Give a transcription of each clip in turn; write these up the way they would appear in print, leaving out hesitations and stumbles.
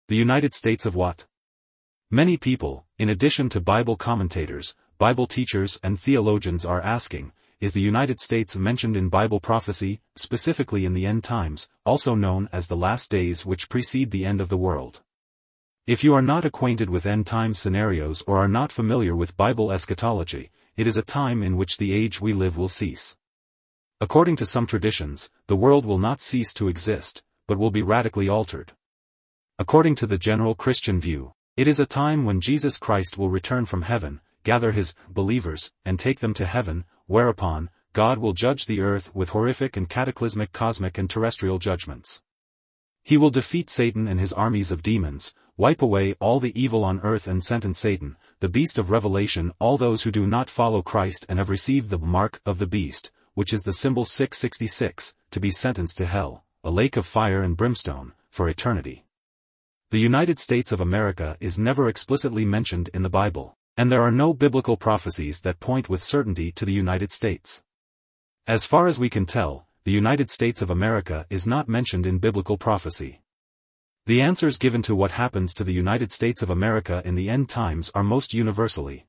The United States of what? Many people, in addition to Bible commentators, Bible teachers and theologians are asking, is the United States mentioned in Bible prophecy, specifically in the end times, also known as the last days which precede the end of the world? If you are not acquainted with end time scenarios or are not familiar with Bible eschatology, it is a time in which the age we live will cease. According to some traditions, the world will not cease to exist, but will be radically altered. According to the general Christian view, it is a time when Jesus Christ will return from heaven, gather his believers, and take them to heaven, whereupon, God will judge the earth with horrific and cataclysmic cosmic and terrestrial judgments. He will defeat Satan and his armies of demons, wipe away all the evil on earth and sentence Satan, the beast of Revelation, all those who do not follow Christ and have received the mark of the beast, which is the symbol 666, to be sentenced to hell, a lake of fire and brimstone, for eternity. The United States of America is never explicitly mentioned in the Bible, and there are no biblical prophecies that point with certainty to the United States. As far as we can tell, the United States of America is not mentioned in biblical prophecy. The answers given to what happens to the United States of America in the end times are most universally.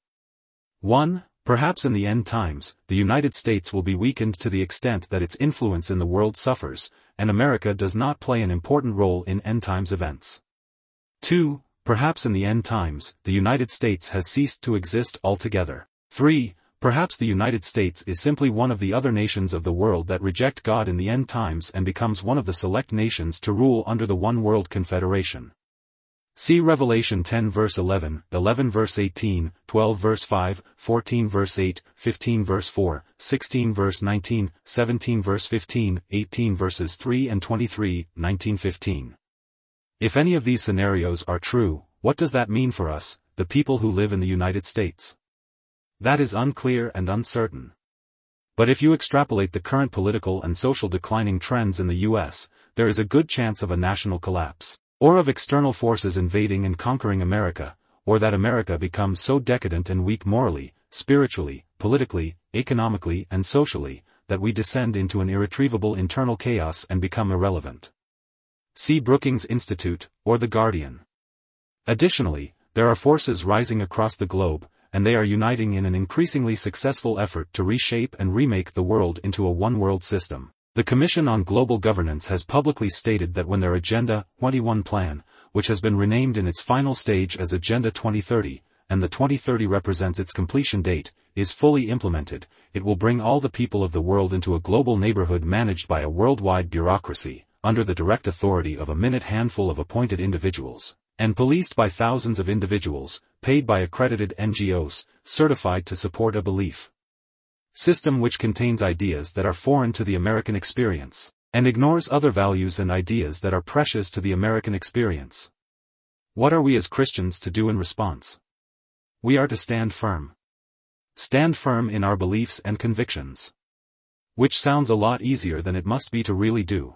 1. Perhaps in the end times, the United States will be weakened to the extent that its influence in the world suffers, and America does not play an important role in end times events. 2. Perhaps in the end times, the United States has ceased to exist altogether. 3. Perhaps the United States is simply one of the other nations of the world that reject God in the end times and becomes one of the select nations to rule under the One World Confederation. See Revelation 10 verse 11, 11 verse 18, 12 verse 5, 14 verse 8, 15 verse 4, 16 verse 19, 17 verse 15, 18 verses 3 and 23, 19-15. If any of these scenarios are true, what does that mean for us, the people who live in the United States? That is unclear and uncertain. But if you extrapolate the current political and social declining trends in the U.S., there is a good chance of a national collapse, or of external forces invading and conquering America, or that America becomes so decadent and weak morally, spiritually, politically, economically and socially, that we descend into an irretrievable internal chaos and become irrelevant. See Brookings Institute, or The Guardian. Additionally, there are forces rising across the globe, and they are uniting in an increasingly successful effort to reshape and remake the world into a one-world system. The Commission on Global Governance has publicly stated that when their Agenda 21 plan, which has been renamed in its final stage as Agenda 2030, and the 2030 represents its completion date, is fully implemented, it will bring all the people of the world into a global neighborhood managed by a worldwide bureaucracy, under the direct authority of a minute handful of appointed individuals, and policed by thousands of individuals, paid by accredited NGOs, certified to support a belief system which contains ideas that are foreign to the American experience, and ignores other values and ideas that are precious to the American experience. What are we as Christians to do in response? We are to stand firm. Stand firm in our beliefs and convictions. Which sounds a lot easier than it must be to really do.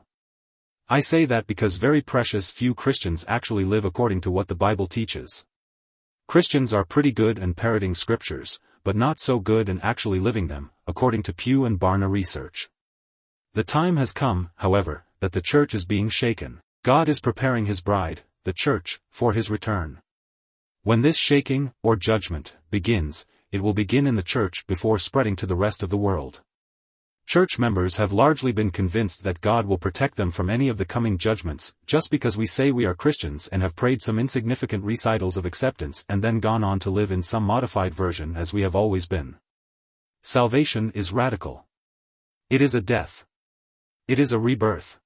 I say that because very precious few Christians actually live according to what the Bible teaches. Christians are pretty good in parroting scriptures, but not so good in actually living them, according to Pew and Barna research. The time has come, however, that the church is being shaken. God is preparing his bride, the church, for his return. When this shaking, or judgment, begins, it will begin in the church before spreading to the rest of the world. Church members have largely been convinced that God will protect them from any of the coming judgments, just because we say we are Christians and have prayed some insignificant recitals of acceptance and then gone on to live in some modified version as we have always been. Salvation is radical. It is a death. It is a rebirth.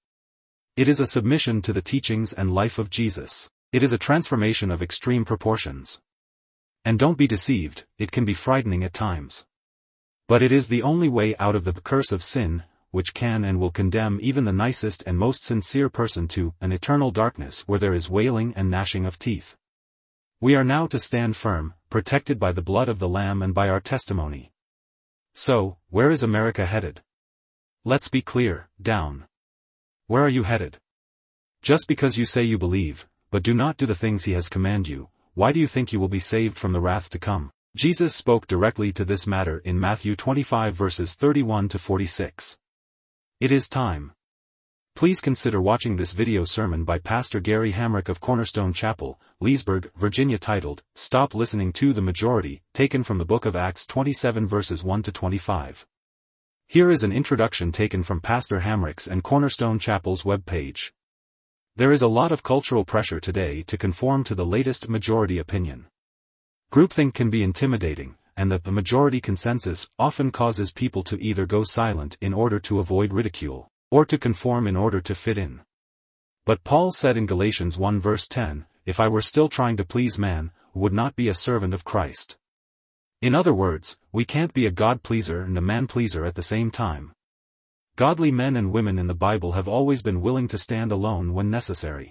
It is a submission to the teachings and life of Jesus. It is a transformation of extreme proportions. And don't be deceived, it can be frightening at times. But it is the only way out of the curse of sin, which can and will condemn even the nicest and most sincere person to an eternal darkness where there is wailing and gnashing of teeth. We are now to stand firm, protected by the blood of the Lamb and by our testimony. So, where is America headed? Let's be clear, down. Where are you headed? Just because you say you believe, but do not do the things he has commanded you, why do you think you will be saved from the wrath to come? Jesus spoke directly to this matter in Matthew 25 verses 31 to 46. It is time. Please consider watching this video sermon by Pastor Gary Hamrick of Cornerstone Chapel, Leesburg, Virginia titled, Stop Listening to the Majority, taken from the book of Acts 27 verses 1 to 25. Here is an introduction taken from Pastor Hamrick's and Cornerstone Chapel's web page. There is a lot of cultural pressure today to conform to the latest majority opinion. Groupthink can be intimidating, and the majority consensus often causes people to either go silent in order to avoid ridicule, or to conform in order to fit in. But Paul said in Galatians 1 verse 10, "If I were still trying to please man, would not be a servant of Christ." In other words, we can't be a God-pleaser and a man-pleaser at the same time. Godly men and women in the Bible have always been willing to stand alone when necessary.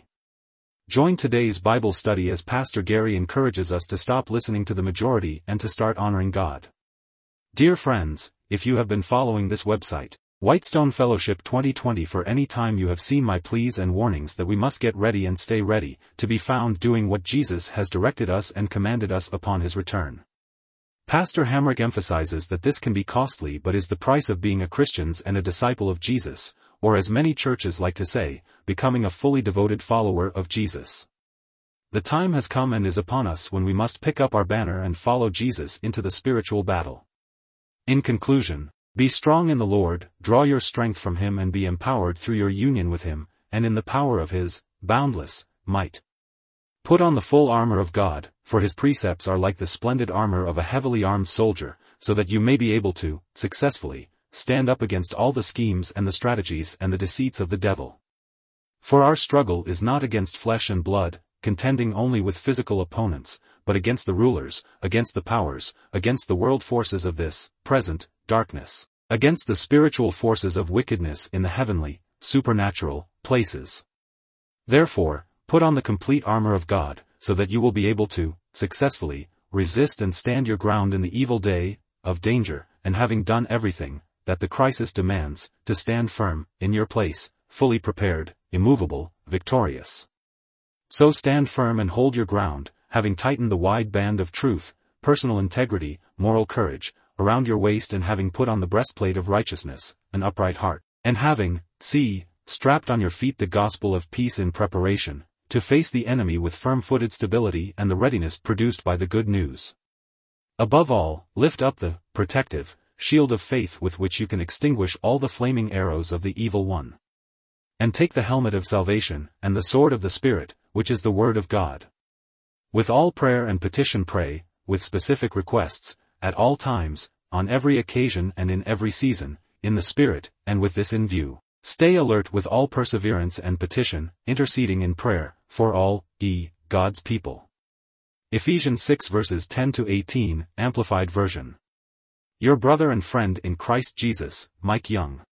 Join today's Bible study as Pastor Gary encourages us to stop listening to the majority and to start honoring God. Dear friends, if you have been following this website, Whitestone Fellowship 2020 for any time, you have seen my pleas and warnings that we must get ready and stay ready, to be found doing what Jesus has directed us and commanded us upon his return. Pastor Hamrick emphasizes that this can be costly but is the price of being a Christian and a disciple of Jesus, or as many churches like to say, becoming a fully devoted follower of Jesus. The time has come and is upon us when we must pick up our banner and follow Jesus into the spiritual battle. In conclusion, be strong in the Lord, draw your strength from him and be empowered through your union with him, and in the power of his boundless might. Put on the full armor of God, for his precepts are like the splendid armor of a heavily armed soldier, so that you may be able to, successfully, stand up against all the schemes and the strategies and the deceits of the devil. For our struggle is not against flesh and blood, contending only with physical opponents, but against the rulers, against the powers, against the world forces of this present darkness, against the spiritual forces of wickedness in the heavenly, supernatural places. Therefore, put on the complete armor of God, so that you will be able to, successfully, resist and stand your ground in the evil day of danger, and having done everything that the crisis demands, to stand firm in your place, fully prepared, immovable, victorious. So stand firm and hold your ground, having tightened the wide band of truth, personal integrity, moral courage, around your waist, and having put on the breastplate of righteousness, an upright heart, and having, strapped on your feet the gospel of peace in preparation, to face the enemy with firm-footed stability and the readiness produced by the good news. Above all, lift up the protective shield of faith with which you can extinguish all the flaming arrows of the evil one. And take the helmet of salvation, and the sword of the Spirit, which is the word of God. With all prayer and petition pray, with specific requests, at all times, on every occasion and in every season, in the Spirit, and with this in view, stay alert with all perseverance and petition, interceding in prayer, for all, God's people. Ephesians 6 verses 10 to 18, Amplified Version. Your brother and friend in Christ Jesus, Mike Young.